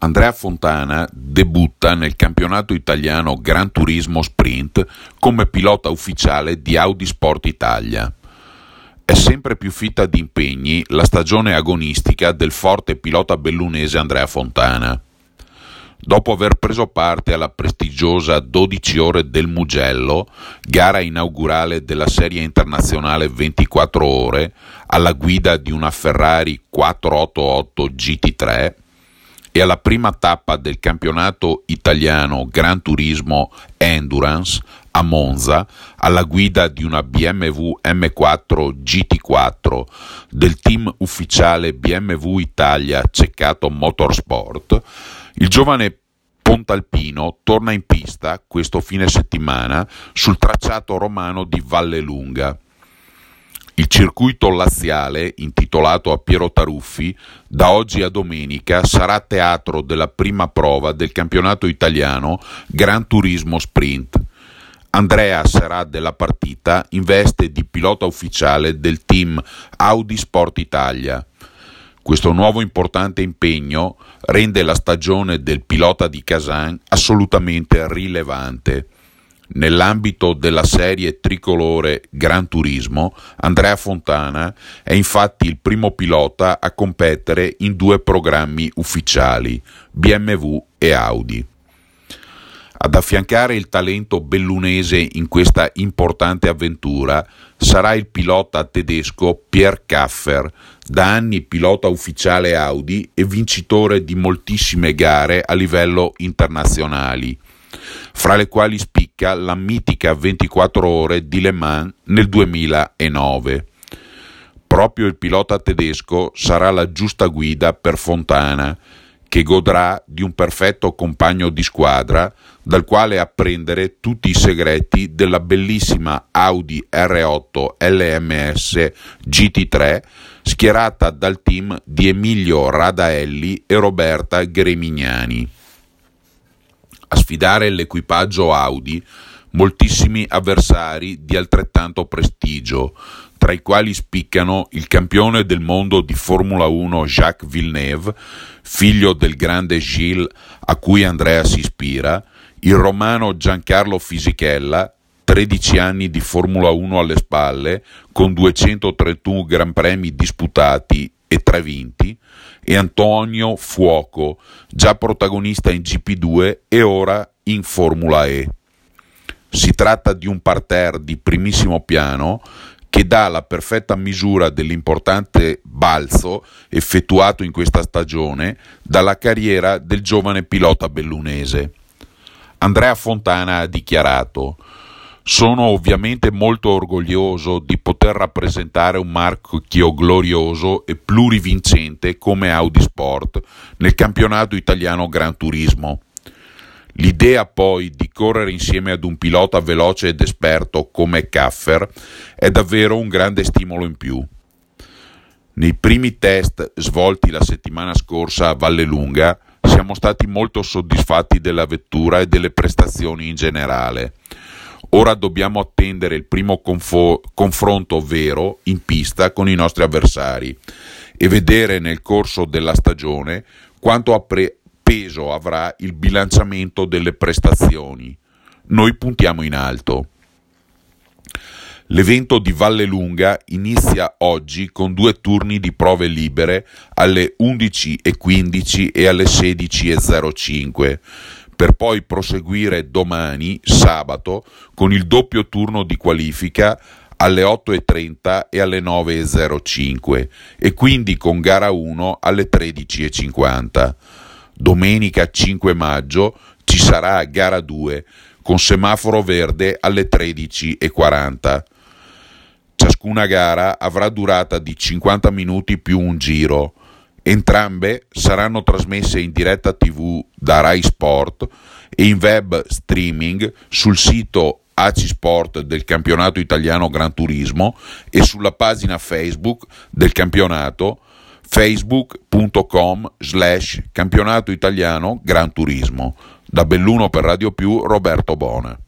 Andrea Fontana debutta nel campionato italiano Gran Turismo Sprint come pilota ufficiale di Audi Sport Italia. È sempre più fitta di impegni la stagione agonistica del forte pilota bellunese Andrea Fontana. Dopo aver preso parte alla prestigiosa 12 ore del Mugello, gara inaugurale della serie internazionale 24 ore, alla guida di una Ferrari 488 GT3, e alla prima tappa del campionato italiano Gran Turismo Endurance a Monza, alla guida di una BMW M4 GT4 del team ufficiale BMW Italia Ceccato Motorsport, il giovane Pontalpino torna in pista questo fine settimana sul tracciato romano di Vallelunga. Il circuito laziale, intitolato a Piero Taruffi, da oggi a domenica sarà teatro della prima prova del campionato italiano Gran Turismo Sprint. Andrea sarà della partita in veste di pilota ufficiale del team Audi Sport Italia. Questo nuovo importante impegno rende la stagione del pilota di Kazan assolutamente rilevante. Nell'ambito della serie tricolore Gran Turismo, Andrea Fontana è infatti il primo pilota a competere in due programmi ufficiali, BMW e Audi. Ad affiancare il talento bellunese in questa importante avventura sarà il pilota tedesco Pierre Kaffer, da anni pilota ufficiale Audi e vincitore di moltissime gare a livello internazionali, fra le quali spicca la mitica 24 ore di Le Mans nel 2009. Proprio il pilota tedesco sarà la giusta guida per Fontana, che godrà di un perfetto compagno di squadra dal quale apprendere tutti i segreti della bellissima Audi R8 LMS GT3 schierata dal team di Emilio Radaelli e Roberta Gremignani. A sfidare l'equipaggio Audi moltissimi avversari di altrettanto prestigio, tra i quali spiccano il campione del mondo di Formula 1 Jacques Villeneuve, figlio del grande Gilles a cui Andrea si ispira, il romano Giancarlo Fisichella, 13 anni di Formula 1 alle spalle, con 231 Gran Premi disputati e 3 vinti, e Antonio Fuoco, già protagonista in GP2 e ora in Formula E. Si tratta di un parterre di primissimo piano che dà la perfetta misura dell'importante balzo effettuato in questa stagione dalla carriera del giovane pilota bellunese. Andrea Fontana ha dichiarato: «Sono ovviamente molto orgoglioso di poter rappresentare un marchio glorioso e plurivincente come Audi Sport nel campionato italiano Gran Turismo. L'idea poi di correre insieme ad un pilota veloce ed esperto come Kaffer è davvero un grande stimolo in più. Nei primi test svolti la settimana scorsa a Vallelunga siamo stati molto soddisfatti della vettura e delle prestazioni in generale. Ora dobbiamo attendere il primo confronto vero in pista con i nostri avversari e vedere nel corso della stagione quanto peso avrà il bilanciamento delle prestazioni. Noi puntiamo in alto». L'evento di Vallelunga inizia oggi con 2 turni di prove libere alle 11:15 e alle 16:05, per poi proseguire domani, sabato, con il doppio turno di qualifica alle 8:30 e alle 9:05 e quindi con gara 1 alle 13:50. Domenica 5 maggio ci sarà gara 2 con semaforo verde alle 13:40. Ciascuna gara avrà durata di 50 minuti più un giro. Entrambe saranno trasmesse in diretta TV da Rai Sport e in web streaming sul sito AC Sport del campionato italiano Gran Turismo e sulla pagina Facebook del campionato facebook.com/campionato italiano Gran Turismo. Da Belluno per Radio Più, Roberto Bona.